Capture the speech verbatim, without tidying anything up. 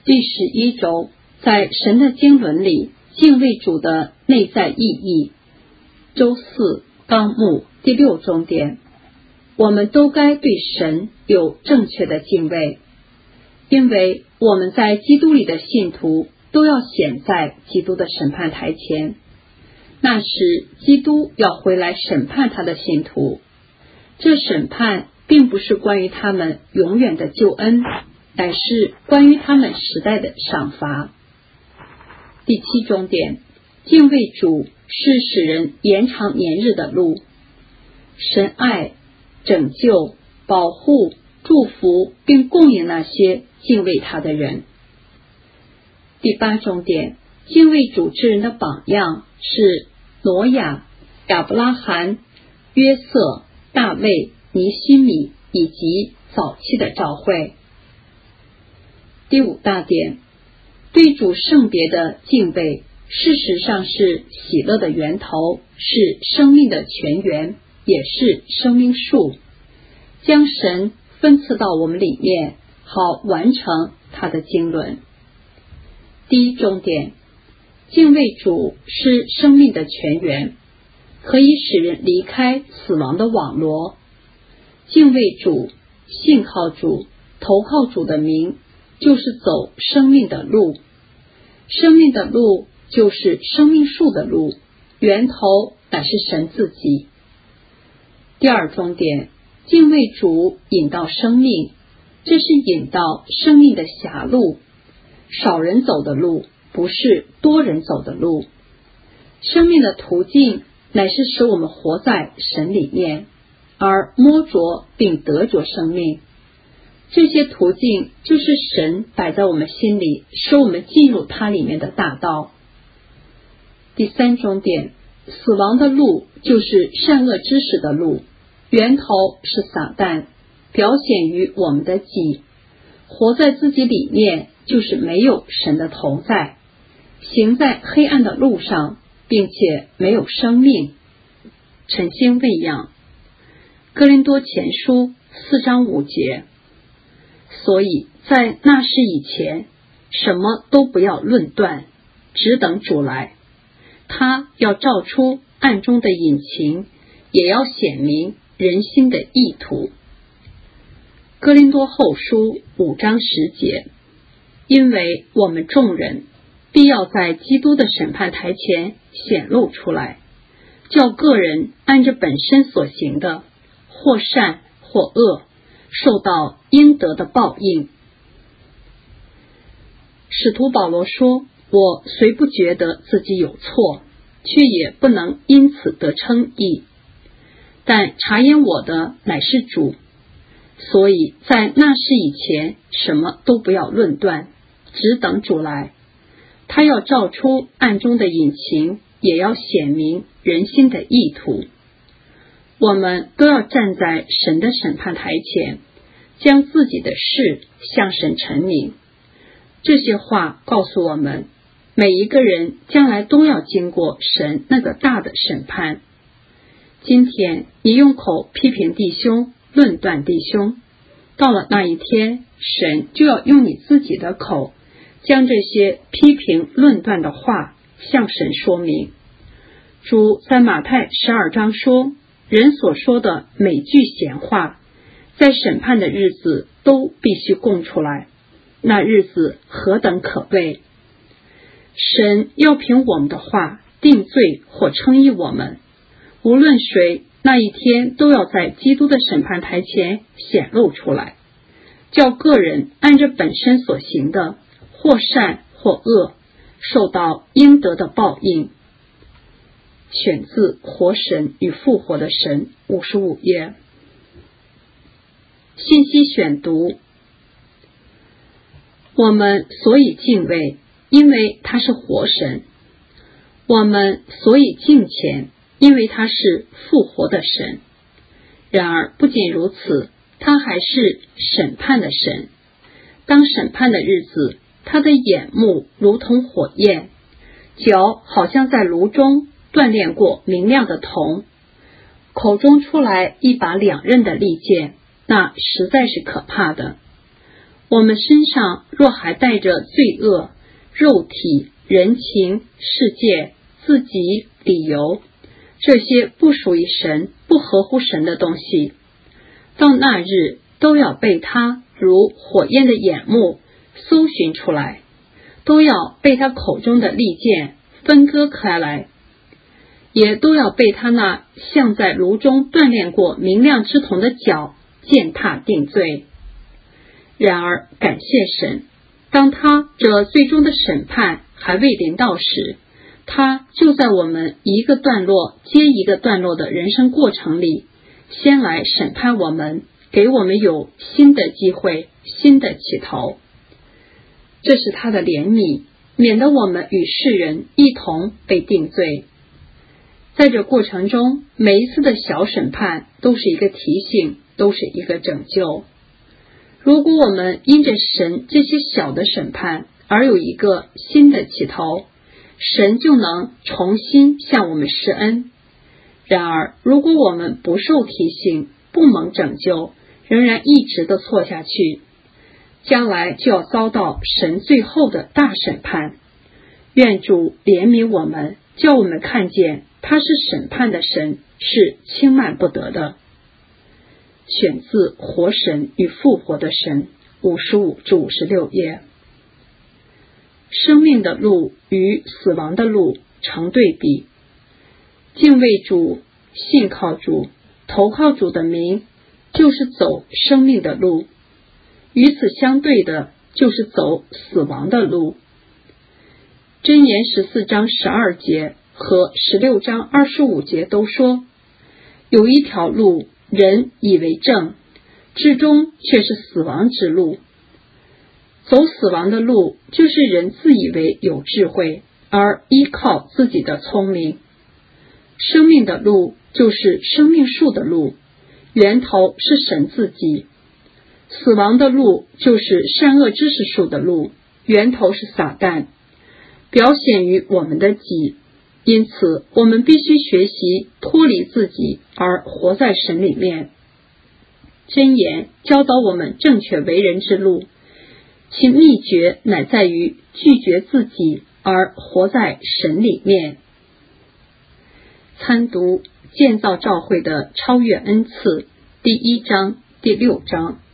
第十一周，在神的经纶里敬畏主的内在意义。周四纲目第六重点，我们都该对神有正确的敬畏，因为我们在基督里的信徒都要显在基督的审判台前。那时基督要回来审判他的信徒，这审判并不是关于他们永远的救恩，乃是关于他们时代的赏罚。第七重点，敬畏主是使人延长年日的路。神爱、拯救、保护、祝福并供应那些敬畏他的人。第八重点，敬畏主之人的榜样是挪亚、亚伯拉罕、约瑟、大卫、尼希米以及早期的教会。第五大点，对主圣别的敬畏事实上是喜乐的源头，是生命的泉源，也是生命树，将神分赐到我们里面，好完成他的经纶。第一重点，敬畏主是生命的泉源，可以使人离开死亡的网罗。敬畏主、信靠主、投靠主的名，就是走生命的路。生命的路就是生命树的路，源头乃是神自己。第二重点，敬畏主引导生命，这是引导生命的狭路，少人走的路，不是多人走的路。生命的途径乃是使我们活在神里面，而摸着并得着生命。这些途径就是神摆在我们心里，使我们进入它里面的大道。第三重点，死亡的路就是善恶知识的路，源头是撒旦，表显于我们的己。活在自己里面就是没有神的同在，行在黑暗的路上，并且没有生命。晨星喂养，哥林多前书四章五节。所以在那事以前，什么都不要论断，只等主来。他要照出暗中的隐情，也要显明人心的意图。哥林多后书五章十节，因为我们众人必要在基督的审判台前显露出来，叫个人按着本身所行的，或善或恶，受到应得的报应。使徒保罗说，我虽不觉得自己有错，却也不能因此得称义，但查验我的乃是主，所以在那事以前，什么都不要论断，只等主来。他要照出暗中的隐情，也要显明人心的意图。我们都要站在神的审判台前，将自己的事向神陈明。这些话告诉我们，每一个人将来都要经过神那个大的审判。今天你用口批评弟兄，论断弟兄，到了那一天，神就要用你自己的口，将这些批评论断的话向神说明。主在马太十二章说，人所说的每句闲话，在审判的日子都必须供出来，那日子何等可畏！神要凭我们的话定罪或称义我们，无论谁，那一天都要在基督的审判台前显露出来，叫个人按着本身所行的，或善或恶，受到应得的报应。选自活神与复活的神五十五页。信息选读，我们所以敬畏，因为他是活神；我们所以敬虔，因为他是复活的神。然而不仅如此，他还是审判的神。当审判的日子，他的眼目如同火焰，脚好像在炉中锻炼过明亮的铜，口中出来一把两刃的利剑，那实在是可怕的。 我们身上若还带着罪恶、肉体、人情、世界、自己、理由，这些不属于神、不合乎神的东西，到那日都要被他如火焰的眼目搜寻出来，都要被他口中的利剑分割开来，也都要被他那像在炉中锻炼过明亮之铜的脚践踏定罪。然而感谢神，当他这最终的审判还未临到时，他就在我们一个段落接一个段落的人生过程里，先来审判我们，给我们有新的机会，新的起头。这是他的怜悯，免得我们与世人一同被定罪。在这过程中，每一次的小审判都是一个提醒，都是一个拯救。如果我们因着神这些小的审判而有一个新的起头，神就能重新向我们施恩。然而如果我们不受提醒，不蒙拯救，仍然一直的错下去，将来就要遭到神最后的大审判。愿主怜悯我们，叫我们看见他是审判的神，是轻慢不得的。选自《活神与复活的神》五十五至五十六页。生命的路与死亡的路成对比，敬畏主、信靠主、投靠主的名，就是走生命的路，与此相对的就是走死亡的路。箴言十四章十二节和十六章二十五节都说，有一条路人以为正，至终却是死亡之路。走死亡的路，就是人自以为有智慧，而依靠自己的聪明。生命的路，就是生命树的路，源头是神自己。死亡的路，就是善恶知识树的路，源头是撒旦，表显于我们的己。因此我们必须学习脱离自己，而活在神里面。箴言教导我们正确为人之路，其秘诀乃在于拒绝自己，而活在神里面。参读建造教会的超越恩赐第一章第六章。